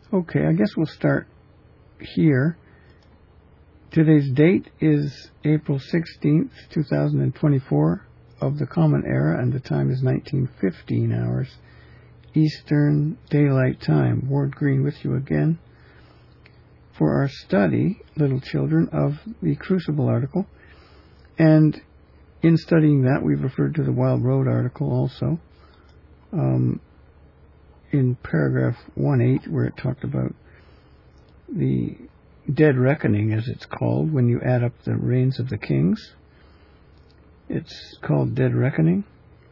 Okay, I guess we'll start here. Today's date is April 16th, 2024 of the Common Era, and the time is 19:15 hours Eastern Daylight Time. Ward Green with you again for our study, little children, of the Crucible article. And in studying that, we've referred to the Wild Road article also, in paragraph 1.8, where it talked about the Dead Reckoning, as it's called, when you add up the reigns of the kings. It's called Dead Reckoning.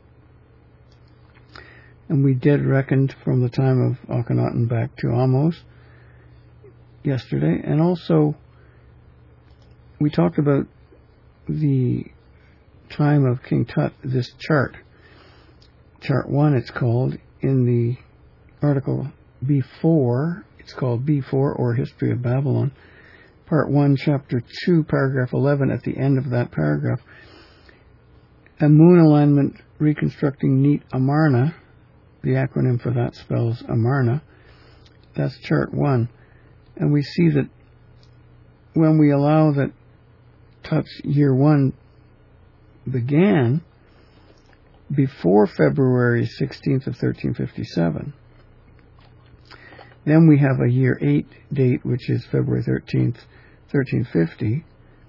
And we dead reckoned from the time of Akhenaten back to Ahmose yesterday. And also, we talked about the time of King Tut, this chart. Chart 1, it's called, in the article B4. It's called B4, or History of Babylon. Part 1, Chapter 2, Paragraph 11, at the end of that paragraph. A moon alignment reconstructing Neat Amarna. The acronym for that spells Amarna. That's Chart 1. And we see that when we allow that Tut's year 1 began before February 16th of 1357, then we have a year 8 date, which is February 13th, 1350.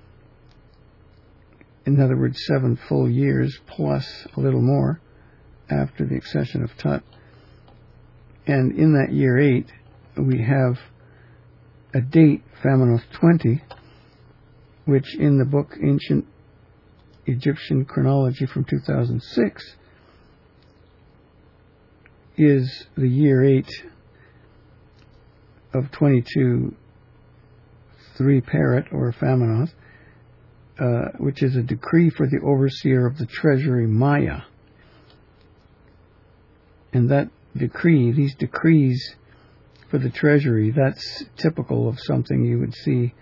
In other words, 7 full years plus a little more after the accession of Tut. And in that year 8, we have a date, Phamenos 20, which in the book Ancient Egyptian Chronology from 2006 is the year 8 of 22 3 Parrot, or Phamenos, which is a decree for the overseer of the treasury Maya. And that decree, these decrees for the treasury, that's typical of something you would see.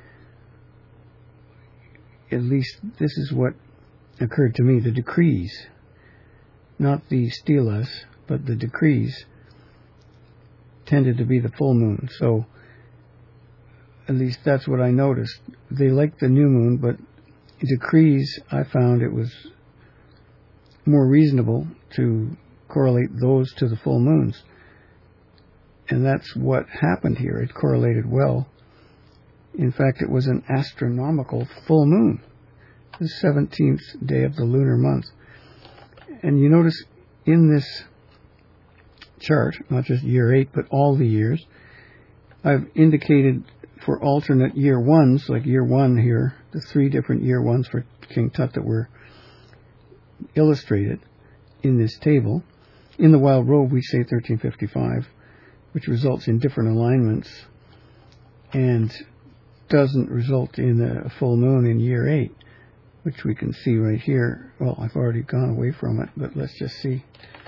At least this is what occurred to me, the decrees, not the stelas, but the decrees tended to be the full moon. So at least that's what I noticed. They liked the new moon, but decrees, I found it was more reasonable to correlate those to the full moons. And that's what happened here. It correlated well. In fact, it was an astronomical full moon, the 17th day of the lunar month. And you notice in this chart, not just year 8, but all the years, I've indicated for alternate year 1s, like year 1 here, the 3 different year 1s for King Tut that were illustrated in this table. In the Wild Road, we say 1355, which results in different alignments and doesn't result in a full moon in year 8, which we can see right here. Well, I've already gone away from it, but let's just see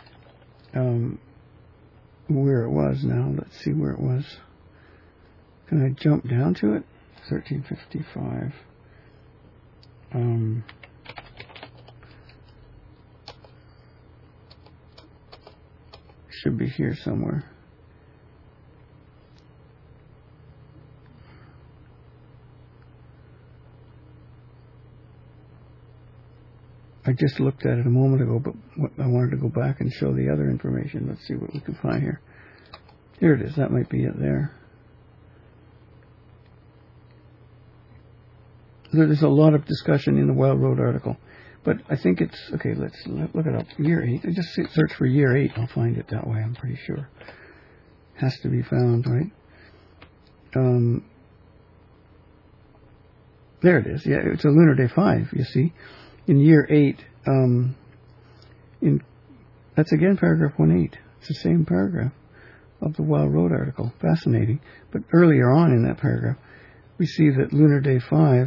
where it was now. Let's see where it was. Can I jump down to it? 1355. Should be here somewhere. I just looked at it a moment ago, but I wanted to go back and show the other information. Let's see what we can find here. Here it is. That might be it there. There's a lot of discussion in the Wild Road article, but I think it's okay. Let's look it up. Year 8. I just search for year 8. I'll find it that way. I'm pretty sure. Has to be found, right? There it is. Yeah, it's a lunar day 5. You see, in year 8. That's again paragraph 1.8. It's the same paragraph of the Wild Road article. Fascinating. But earlier on in that paragraph, we see that lunar day 5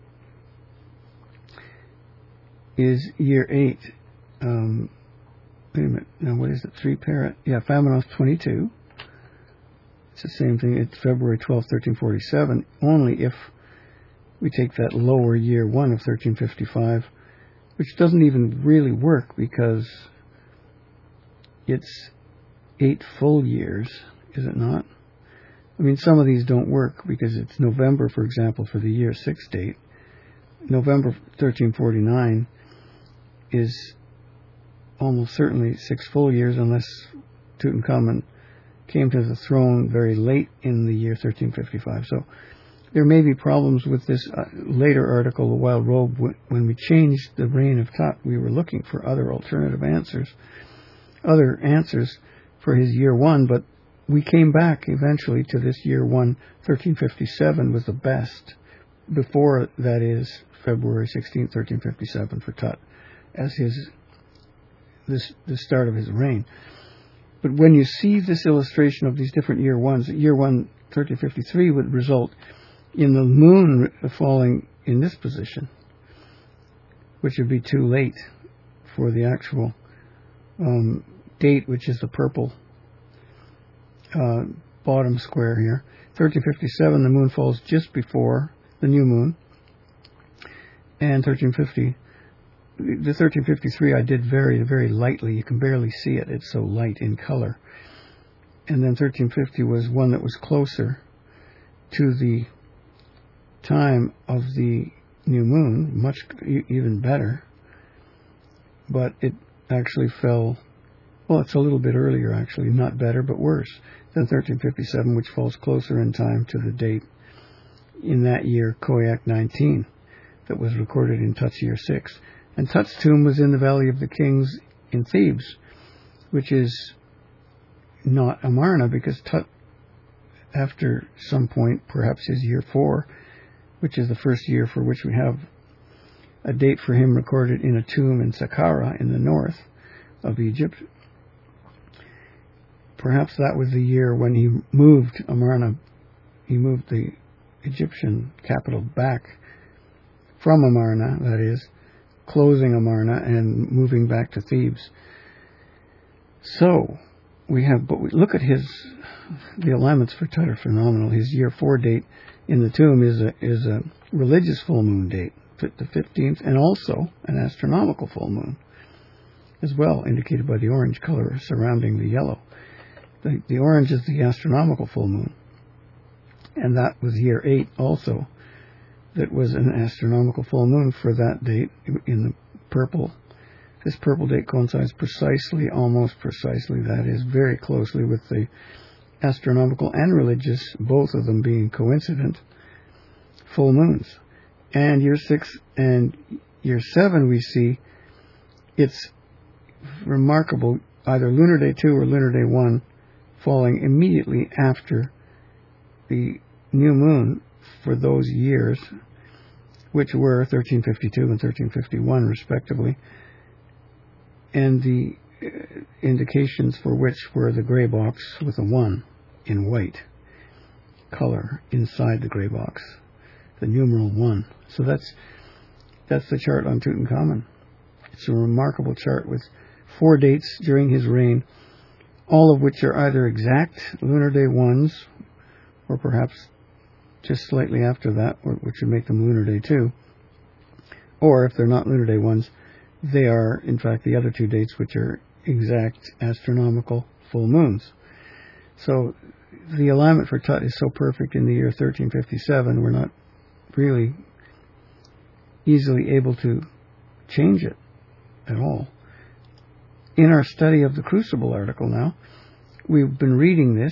is year 8. Wait a minute. Now, what is it? 3 Parrot. Yeah, Phamenos 22. It's the same thing. It's February 12, 1347. Only if we take that lower year 1 of 1355, which doesn't even really work because it's 8 full years, is it not? I mean, some of these don't work because it's November, for example, for the year 6 date. November 1349 is almost certainly 6 full years unless Tutankhamun came to the throne very late in the year 1355. So there may be problems with this later article, The Wild Robe. When we changed the reign of Tut, we were looking for other alternative answers, other answers for his year 1, but we came back eventually to this year 1, 1357 was the best. Before, that is, February 16, 1357 for Tut, as the start of his reign. But when you see this illustration of these different year 1s, year 1, 1353 would result in the moon falling in this position, which would be too late for the actual date, which is the purple bottom square here. 1357, the moon falls just before the new moon. And 1350, the 1353 I did very, very lightly. You can barely see it. It's so light in color. And then 1350 was one that was closer to the time of the new moon, much even better. But it actually fell, well, it's a little bit earlier actually, not better, but worse than 1357, which falls closer in time to the date in that year, Khoiak 19, that was recorded in Tut's year 6. And Tut's tomb was in the Valley of the Kings in Thebes, which is not Amarna, because Tut, after some point, perhaps his year 4, which is the first year for which we have a date for him recorded in a tomb in Saqqara in the north of Egypt. Perhaps that was the year when he moved Amarna, he moved the Egyptian capital back from Amarna, that is, closing Amarna and moving back to Thebes. So, but we look at the alignments for Tut are phenomenal. His year 4 date in the tomb is a religious full moon date, the 15th, and also an astronomical full moon as well, indicated by the orange color surrounding the yellow. The orange is the astronomical full moon. And that was year 8 also. That was an astronomical full moon for that date in the purple. This purple date coincides precisely, almost precisely, that is, very closely with the astronomical and religious, both of them being coincident, full moons. And year 6 and year 7 we see it's remarkable, either Lunar Day 2 or Lunar Day 1 falling immediately after the new moon for those years, which were 1352 and 1351 respectively, and the indications for which were the gray box with a 1 in white color inside the gray box, the numeral 1. So that's the chart on Tutankhamun. It's a remarkable chart with 4 dates during his reign, all of which are either exact Lunar Day 1s or perhaps just slightly after that, which would make them Lunar Day 2. Or if they're not Lunar Day 1s, they are, in fact, the other 2 dates, which are exact astronomical full moons. So the alignment for Tut is so perfect in the year 1357, we're not really easily able to change it at all. In our study of the Crucible article now, we've been reading this.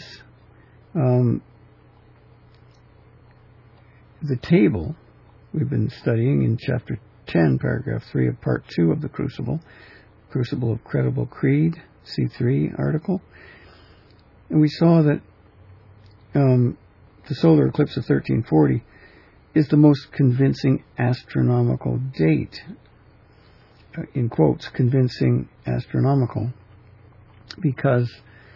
The table we've been studying in chapter 10, paragraph 3 of part 2 of the Crucible of Credible Creed, C3 article. And we saw that the solar eclipse of 1340 is the most convincing astronomical date, in quotes, convincing astronomical, because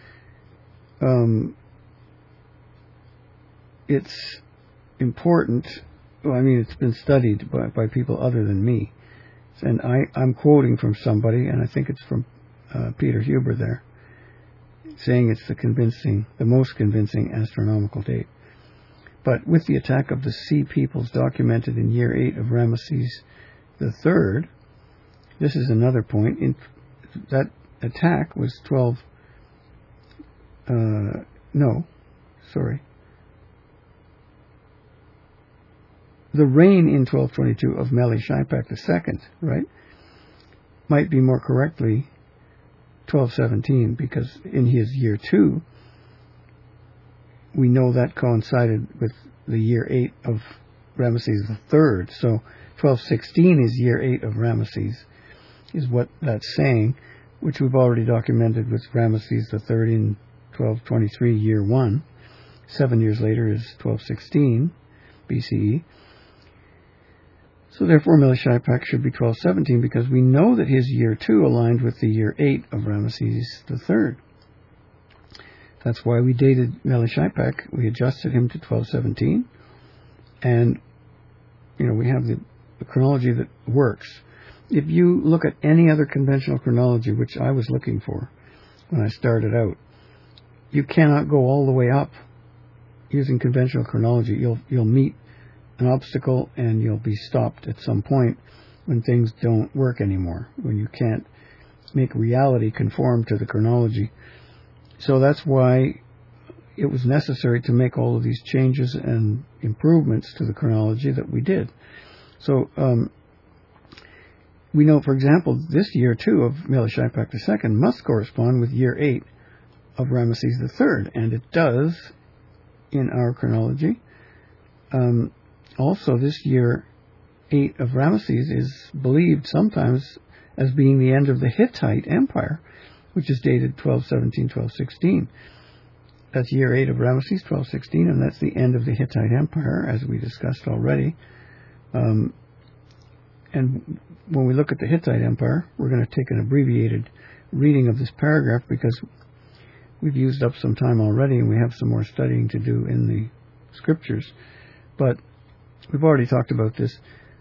it's important. Well, I mean, it's been studied by people other than me. And I'm quoting from somebody, and I think it's from Peter Huber there, saying it's the most convincing astronomical date. But with the attack of the Sea peoples documented in year 8 of Ramesses III, this is another point. That attack was the reign in 1222 of Melishipek II, right, might be more correctly 1217, because in his year 2, we know that coincided with the year 8 of Ramesses III. So 1216 is year 8 of Ramesses, is what that's saying, which we've already documented with Ramesses III in 1223, year 1. 7 years later is 1216 BCE. So therefore Melishipek should be 1217, because we know that his year 2 aligned with the year 8 of Ramesses III. That's why we dated Melishipek. We adjusted him to 1217. And, we have the chronology that works. If you look at any other conventional chronology, which I was looking for when I started out, you cannot go all the way up using conventional chronology. You'll meet an obstacle and you'll be stopped at some point when things don't work anymore, when you can't make reality conform to the chronology. So that's why it was necessary to make all of these changes and improvements to the chronology that we did. So we know, for example, this year 2 of Melishipek II must correspond with year 8 of Ramesses III, and it does in our chronology. Also, this year 8 of Ramesses is believed sometimes as being the end of the Hittite Empire, which is dated 1217, 1216. That's year 8 of Ramesses, 1216, and that's the end of the Hittite Empire, as we discussed already. And when we look at the Hittite Empire, we're going to take an abbreviated reading of this paragraph because we've used up some time already and we have some more studying to do in the scriptures. But we've already talked about this.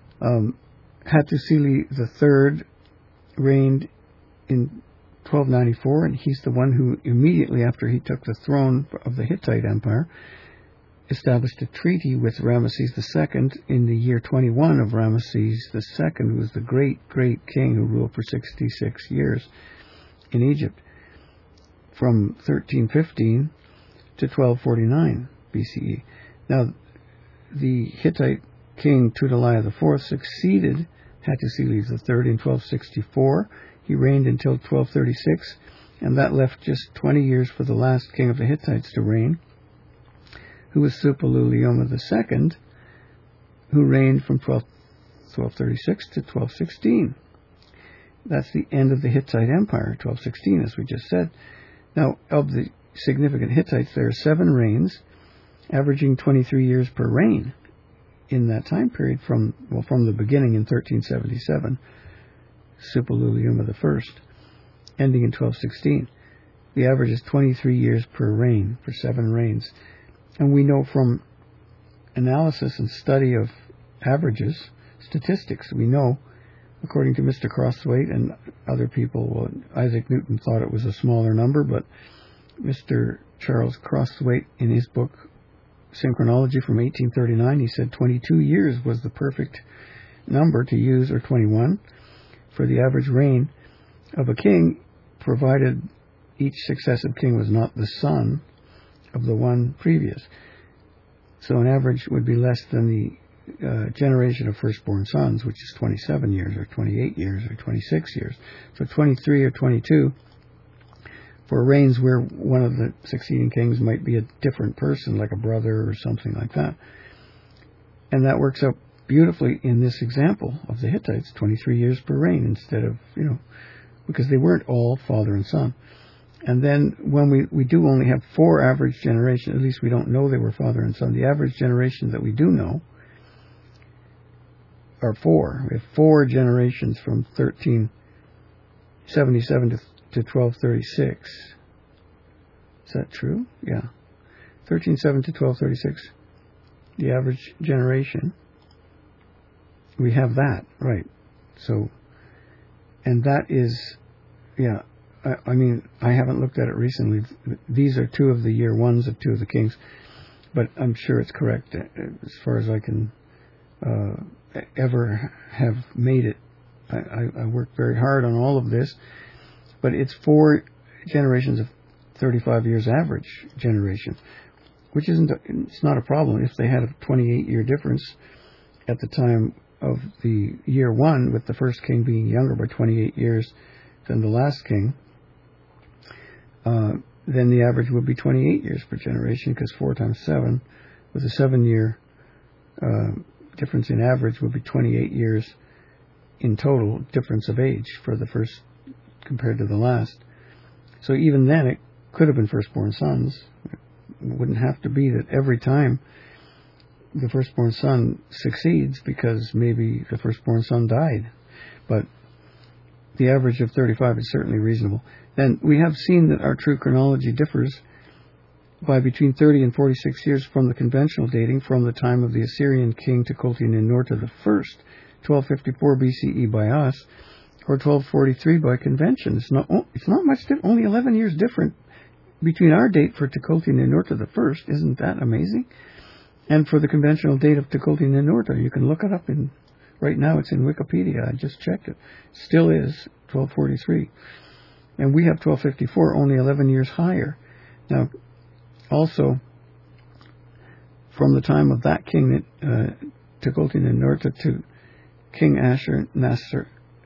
Hattusili III reigned in 1294, and he's the one who immediately after he took the throne of the Hittite Empire established a treaty with Ramesses II in the year 21 of Ramesses II, who was the great, great king who ruled for 66 years in Egypt from 1315 to 1249 BCE. Now, the Hittite king Tudaliah IV succeeded Hattusili III in 1264. He reigned until 1236, and that left just 20 years for the last king of the Hittites to reign, who was Suppiluliuma II, who reigned from 1236 to 1216. That's the end of the Hittite Empire, 1216, as we just said. Now, of the significant Hittites, there are 7 reigns, averaging 23 years per reign in that time period from the beginning in 1377, Suppiluliuma I, ending in 1216. The average is 23 years per reign for 7 reigns. And we know from analysis and study of averages, statistics, we know, according to Mr. Crosswaite and other people, Isaac Newton thought it was a smaller number, but Mr. Charles Crosswaite, in his book Synchronology from 1839, he said 22 years was the perfect number to use, or 21, for the average reign of a king, provided each successive king was not the son of the one previous. So an average would be less than the generation of firstborn sons, which is 27 years or 28 years or 26 years. So 23 or 22 for reigns where one of the succeeding kings might be a different person, like a brother or something like that. And that works out beautifully in this example of the Hittites, 23 years per reign instead of, because they weren't all father and son. And then when we do only have 4 average generations, at least we don't know they were father and son. The average generation that we do know are 4. We have 4 generations from 1377 to 1236. Is that true? Yeah. 1307 to 1236, the average generation. We have that, right. So, and that is, yeah, I mean, I haven't looked at it recently. These are 2 of the year 1s of 2 of the kings, but I'm sure it's correct as far as I can ever have made it. I worked very hard on all of this, but it's 4 generations of 35 years average generation, which it's not a problem. If they had a 28-year difference at the time of the year 1, with the first king being younger by 28 years than the last king, then the average would be 28 years per generation, because 4 times 7, with a 7-year difference in average, would be 28 years in total difference of age for the first compared to the last. So even then, it could have been firstborn sons. It wouldn't have to be that every time the firstborn son succeeds, because maybe the firstborn son died. But the average of 35 is certainly reasonable. Then we have seen that our true chronology differs by between 30 and 46 years from the conventional dating, from the time of the Assyrian king Tukulti-Ninurta I, 1254 BCE by us, or 1243 by convention. It's not much different, only 11 years different between our date for Tukulti-Ninurta I. Isn't that amazing? And for the conventional date of Tukulti-Ninurta, you can look it up right now it's in Wikipedia. I just checked it. Still is 1243. And we have 1254, only 11 years higher. Now, also, from the time of that king, Tukulti-Ninurta, to King Ashur-Nasir-Pal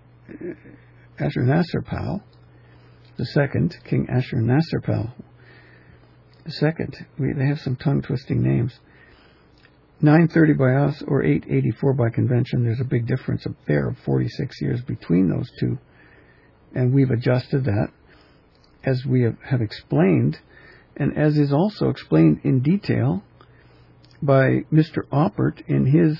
the second, King Ashur-Nasir-Pal the second, they have some tongue-twisting names. 930 by us, or 884 by convention. There's a big difference up there of 46 years between those two. And we've adjusted that, as we have explained, and as is also explained in detail by Mr. Oppert in his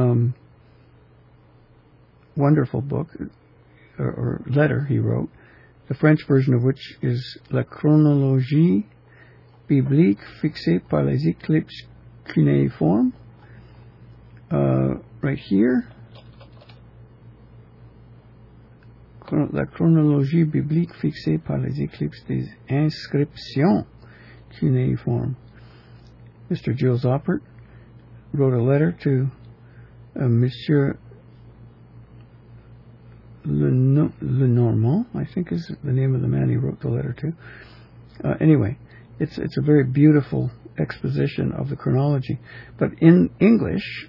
wonderful book, or letter he wrote, the French version of which is La chronologie biblique fixée par les éclipses cunéiformes. Right here, la chronologie biblique fixée par les éclipses des inscriptions cunéiformes. Mr. Jules Oppert wrote a letter to Monsieur Lenormand, I think is the name of the man he wrote the letter to. Anyway, it's a very beautiful exposition of the chronology. But in English,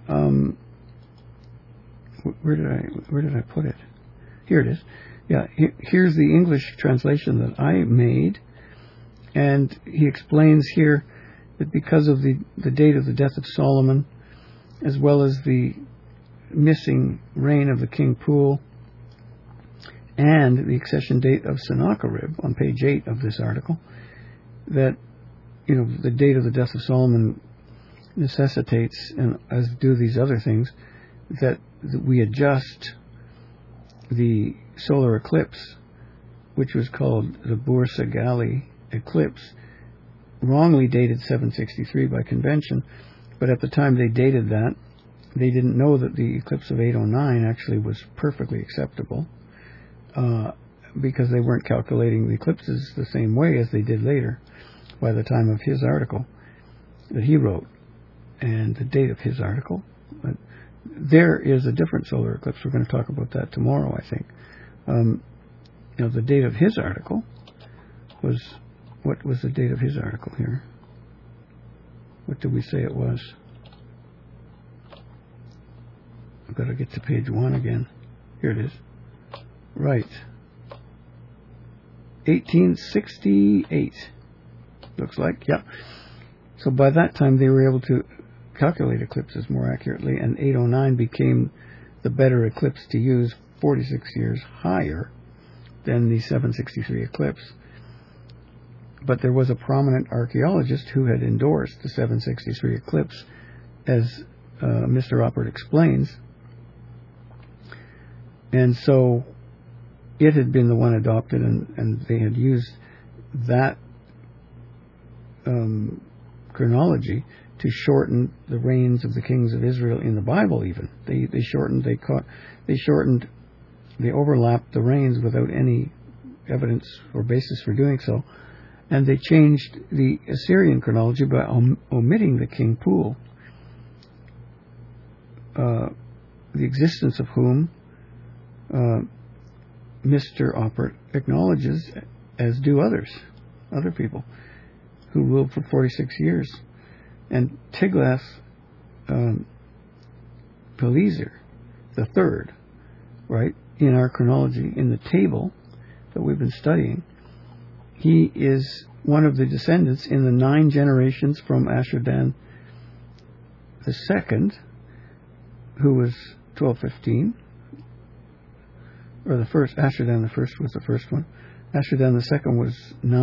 where did I put it? Here it is. Yeah, here's the English translation that I made, and he explains here that because of the date of the death of Solomon, as well as the missing reign of the King Pul, and the accession date of Sennacherib on page 8 of this article, that the date of the death of Solomon necessitates, and as do these other things, that we adjust the solar eclipse, which was called the Bursa Gali eclipse, wrongly dated 763 by convention, but at the time they dated that, they didn't know that the eclipse of 809 actually was perfectly acceptable, because they weren't calculating the eclipses the same way as they did later, by the time of his article that he wrote, and the date of his article. But there is a different solar eclipse. We're going to talk about that tomorrow, I think. The date of his article was... What was the date of his article here? What did we say it was? I've got to get to page 1 again. Here it is. Right. 1868. Looks like, yeah. So by that time they were able to calculate eclipses more accurately, and 809 became the better eclipse to use, 46 years higher than the 763 eclipse. But there was a prominent archaeologist who had endorsed the 763 eclipse, as Mr. Oppert explains. And so it had been the one adopted, and they had used that chronology to shorten the reigns of the kings of Israel in the Bible. Even they overlapped the reigns without any evidence or basis for doing so, and they changed the Assyrian chronology by omitting the King Pul, the existence of whom Mr. Oppert acknowledges, as do other people who ruled for 46 years. And Tiglath-Pileser the third, right, in our chronology, in the table that we've been studying. He is one of the descendants in the 9 generations from Ashurdan the second, who was 1215, or the first. Ashurdan the first was the first one. Ashurdan the second was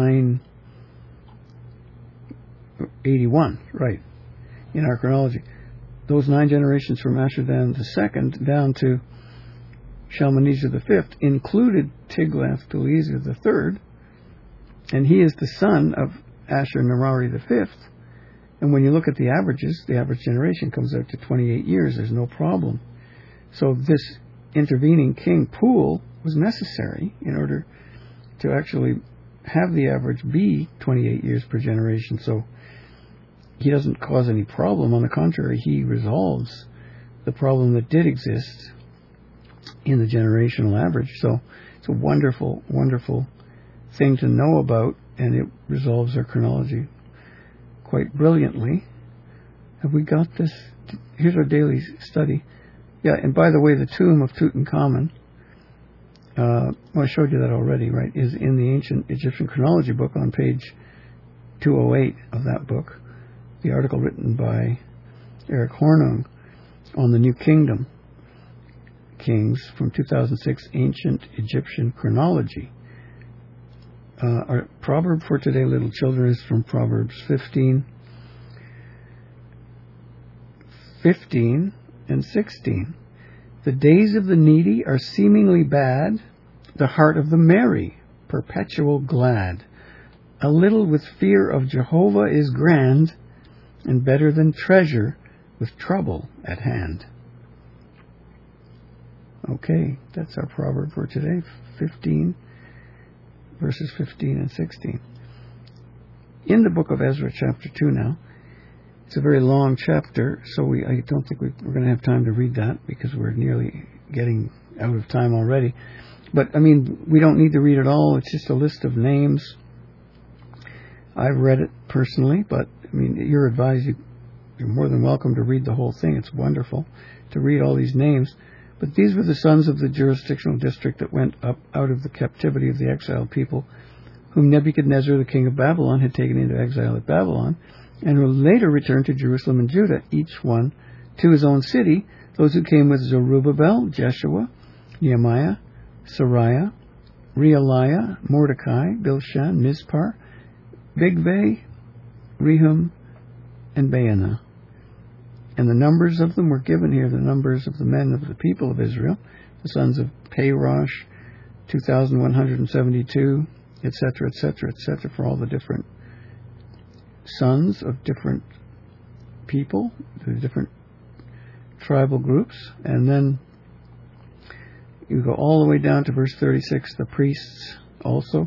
981, right, in our chronology. Those 9 generations from Ashurdan the second down to Shalmaneser the fifth included Tiglath-Pileser the third, and he is the son of Ashur-Narari the fifth. And when you look at the averages, the average generation comes out to 28 years. There's no problem. So this intervening king Pul was necessary in order to actually have the average be 28 years per generation. So he doesn't cause any problem. On the contrary, he resolves the problem that did exist in the generational average. So it's a wonderful, wonderful thing to know about, and it resolves our chronology quite brilliantly. Have we got this? Here's our daily study. Yeah, and by the way, the tomb of Tutankhamun, well, I showed you that already, right, is in the Ancient Egyptian Chronology book on page 208 of that book, the article written by Eric Hornung on the New Kingdom Kings from 2006 Ancient Egyptian Chronology. Our proverb for today, little children, is from Proverbs 15 and 16. The days of the needy are seemingly bad, the heart of the merry, perpetual glad. A little with fear of Jehovah is grand, and better than treasure with trouble at hand. Okay, that's our proverb for today, 15, verses 15 and 16. In the book of Ezra, chapter 2 now, it's a very long chapter, so I don't think we're going to have time to read that because we're nearly getting out of time already. But, I mean, we don't need to read it all. It's just a list of names. I've read it personally, but, I mean, you're advised, you're more than welcome to read the whole thing. It's wonderful to read all these names. But these were the sons of the jurisdictional district that went up out of the captivity of the exiled people, whom Nebuchadnezzar, the king of Babylon, had taken into exile at Babylon, and who later returned to Jerusalem and Judah, each one to his own city. Those who came with Zerubbabel, Jeshua, Nehemiah, Sariah, Realiah, Mordecai, Bilshan, Mizpar, Bigvai, Rehum, and Baanah. And the numbers of them were given here, the numbers of the men of the people of Israel, the sons of Parosh, 2,172, etc., etc., etc., for all the different sons of different people, the different tribal groups. And then you go all the way down to verse 36, the priests also,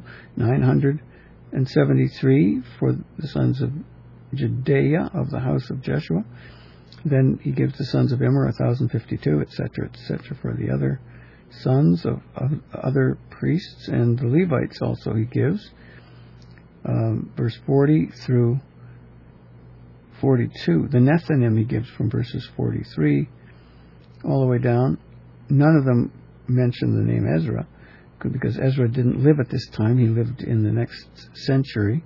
973 for the sons of Jedaiah of the house of Jeshua. Then he gives the sons of Immer 1,052, etc., etc., for the other sons of other priests, and the Levites also he gives. Verse 40 through 42. The Nethinim he gives from verses 43 all the way down. None of them mention the name Ezra, because Ezra didn't live at this time. He lived in the next century,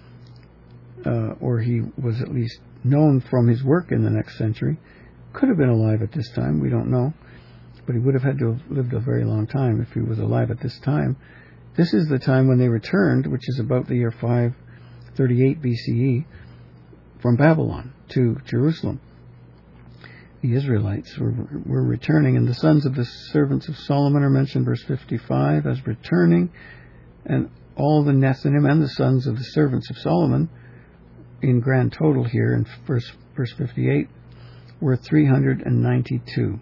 or he was at least known from his work in the next century. Could have been alive at this time, we don't know, but he would have had to have lived a very long time if he was alive at this time. This is the time when they returned, which is about the year 538 BCE, from Babylon to Jerusalem. The Israelites were returning, and the sons of the servants of Solomon are mentioned, verse 55, as returning, and all the Nethinim and the sons of the servants of Solomon, in grand total here in verse 58, were 392.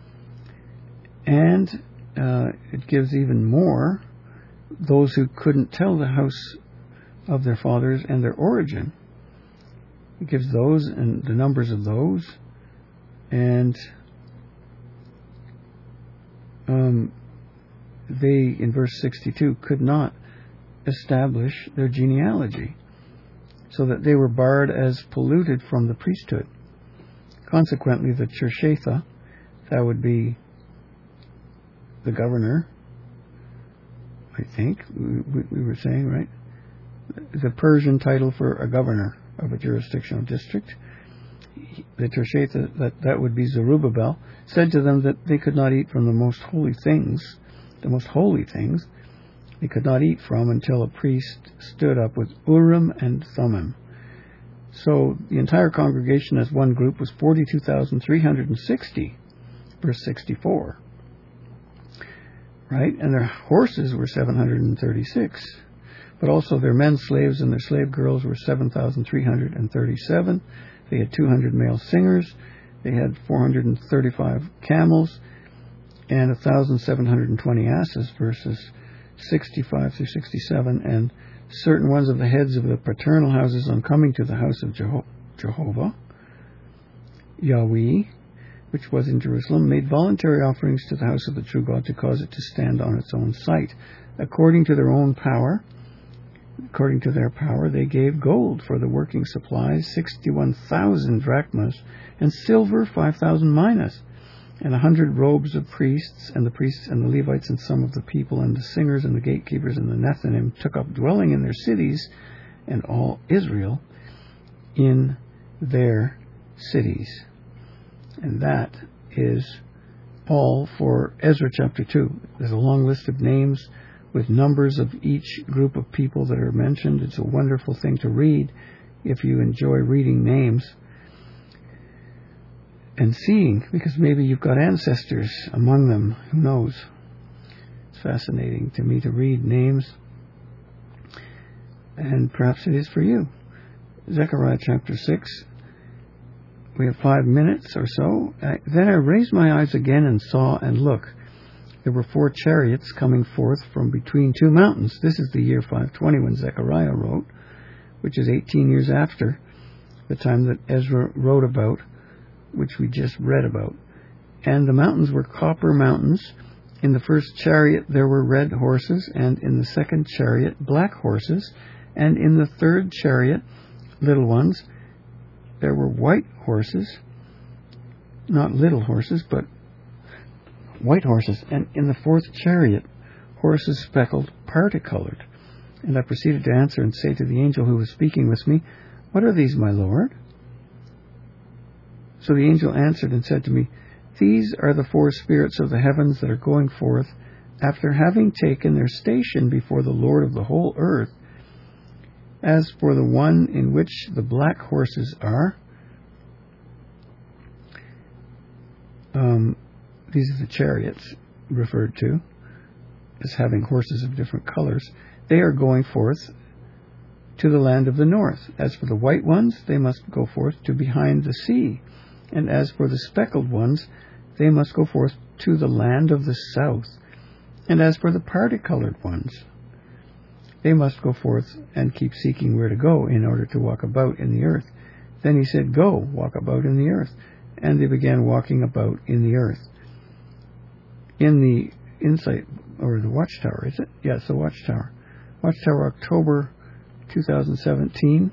And it gives even more, those who couldn't tell the house of their fathers and their origin. It gives those and the numbers of those, and they, in verse 62, could not establish their genealogy, so that they were barred as polluted from the priesthood. Consequently, the Chershatha That would be the governor, I think, we were saying, right? The Persian title for a governor of a jurisdictional district. The Tirshatha, that would be Zerubbabel, said to them that they could not eat from the most holy things they could not eat from until a priest stood up with Urim and Thummim. So the entire congregation as one group was 42,360, verse 64. Right? And their horses were 736. But also their men slaves and their slave girls were 7,337. They had 200 male singers. They had 435 camels and 1,720 asses, verses 65 through 67. And certain ones of the heads of the paternal houses, on coming to the house of Jehovah, Yahweh, which was in Jerusalem, made voluntary offerings to the house of the true God to cause it to stand on its own site. According to their power, they gave gold for the working supplies, 61,000 drachmas, and silver, 5,000 minas, and 100 robes of priests, and the priests and the Levites and some of the people and the singers and the gatekeepers and the Nethinim took up dwelling in their cities, and all Israel in their cities. And that is all for Ezra chapter 2. There's a long list of names with numbers of each group of people that are mentioned. It's a wonderful thing to read if you enjoy reading names and seeing, because maybe you've got ancestors among them. Who knows? It's fascinating to me to read names, and perhaps it is for you. Zechariah chapter 6. We have 5 minutes or so. Then I raised my eyes again and saw, and look, there were 4 chariots coming forth from between 2 mountains. This is the year 520 when Zechariah wrote, which is 18 years after the time that Ezra wrote about, which we just read about. And the mountains were copper mountains. In the first chariot there were red horses, and in the second chariot black horses, and in the third chariot, little ones, there were white horses, not little horses, but white horses, and in the fourth chariot, horses speckled, parti-colored. And I proceeded to answer and say to the angel who was speaking with me, "What are these, my Lord?" So the angel answered and said to me, "These are the 4 spirits of the heavens that are going forth, after having taken their station before the Lord of the whole earth. As for the one in which the black horses are," these are the chariots referred to as having horses of different colors, "they are going forth to the land of the north. As for the white ones, they must go forth to behind the sea. And as for the speckled ones, they must go forth to the land of the south. And as for the parti-colored ones, they must go forth and keep seeking where to go in order to walk about in the earth." Then he said, "Go, walk about in the earth." And they began walking about in the earth. In the Insight, or the Watchtower, is it? Yeah, it's the Watchtower. Watchtower, October 2017.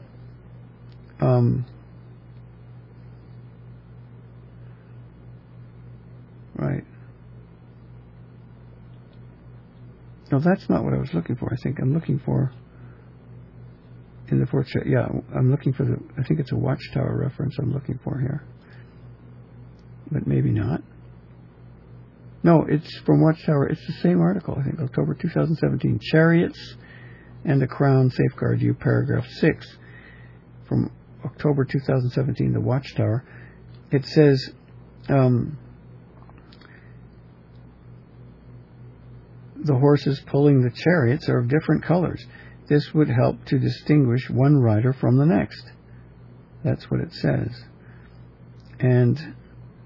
Right. No, that's not what I was looking for. I think I'm looking for in the fourth. Yeah, I'm looking for the. I think it's a Watchtower reference I'm looking for here, but maybe not. No, it's from Watchtower. It's the same article. I think October 2017. Chariots and the Crown Safeguard You, paragraph 6, from October 2017. The Watchtower. It says. The horses pulling the chariots are of different colors. This would help to distinguish one rider from the next. That's what it says. And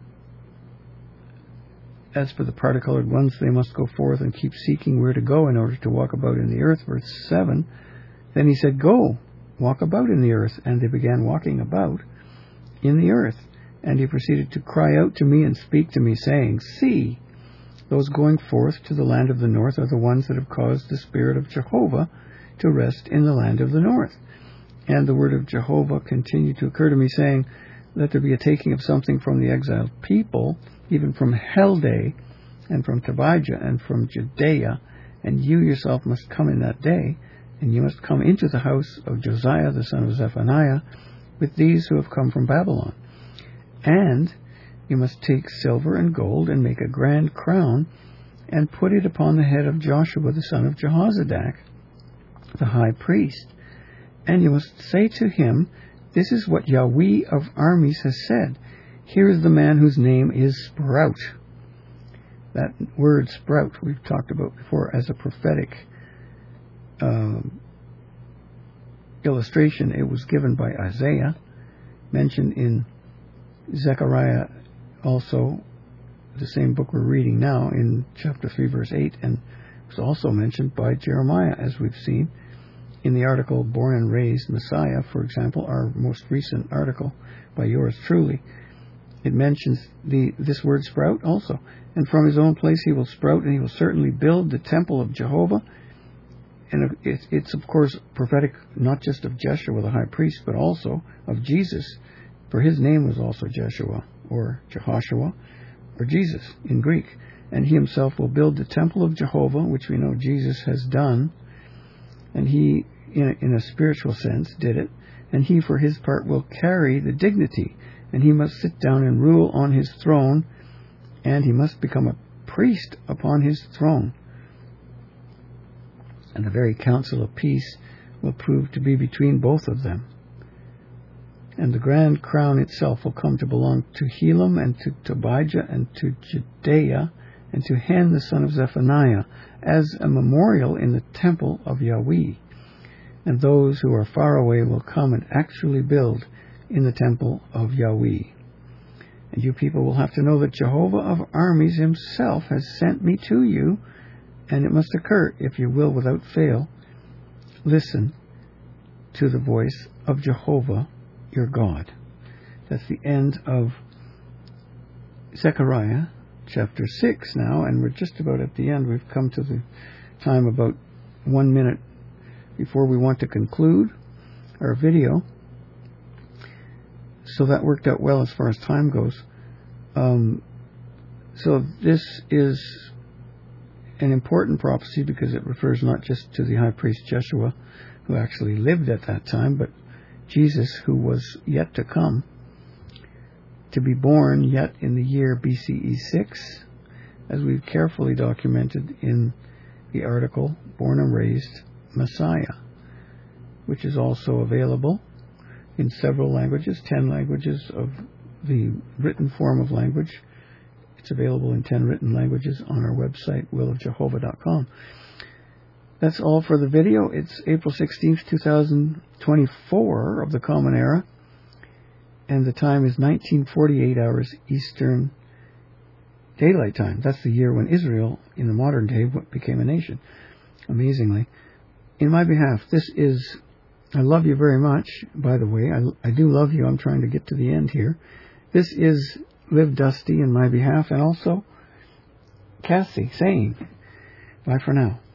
as for the parti-colored ones, they must go forth and keep seeking where to go in order to walk about in the earth. Verse 7. Then he said, "Go, walk about in the earth." And they began walking about in the earth. And he proceeded to cry out to me and speak to me, saying, "See, those going forth to the land of the north are the ones that have caused the Spirit of Jehovah to rest in the land of the north." And the word of Jehovah continued to occur to me, saying, "Let there be a taking of something from the exiled people even from Helday, and from Tobijah, and from Judea, and you yourself must come in that day, and you must come into the house of Josiah the son of Zephaniah, with these who have come from Babylon. And you must take silver and gold, and make a grand crown, and put it upon the head of Joshua the son of Jehozadak, the high priest. And you must say to him, This is what Yahweh of armies has said. Here is the man whose name is Sprout. That word sprout we've talked about before as a prophetic illustration. It was given by Isaiah, mentioned in Zechariah also, the same book we're reading now, in chapter 3, verse 8, and it was also mentioned by Jeremiah, as we've seen in the article Born and Raised Messiah, for example, our most recent article by yours truly. It mentions this word sprout also. And from his own place he will sprout, and he will certainly build the temple of Jehovah. And it's of course prophetic not just of Jeshua the high priest, but also of Jesus, for his name was also Jeshua, or Jehoshua, or Jesus in Greek. And he himself will build the temple of Jehovah, which we know Jesus has done. And he, in a spiritual sense, did it. And he, for his part, will carry the dignity. And he must sit down and rule on his throne. And he must become a priest upon his throne. And the very council of peace will prove to be between both of them. And the grand crown itself will come to belong to Helam, and to Tobijah, and to Judea, and to Hen the son of Zephaniah, as a memorial in the temple of Yahweh. And those who are far away will come and actually build in the temple of Yahweh. And you people will have to know that Jehovah of armies himself has sent me to you, and it must occur, if you will, without fail. Listen to the voice of Jehovah your God. That's the end of Zechariah chapter 6 now, and we're just about at the end. We've come to the time about 1 minute before we want to conclude our video. So that worked out well as far as time goes. So this is an important prophecy because it refers not just to the high priest Jeshua, who actually lived at that time, but Jesus, who was yet to come, to be born yet in the year BCE 6, as we've carefully documented in the article Born and Raised Messiah, which is also available in several languages, 10 languages of the written form of language. It's available in 10 written languages on our website, willofjehovah.com. That's all for the video. It's April 16th, 2024 of the Common Era, and the time is 1948 hours Eastern Daylight Time. That's the year when Israel, in the modern day, became a nation, amazingly. In my behalf, this is, I love you very much, by the way. I do love you. I'm trying to get to the end here. This is Live Dusty in my behalf, and also Cassie saying bye for now.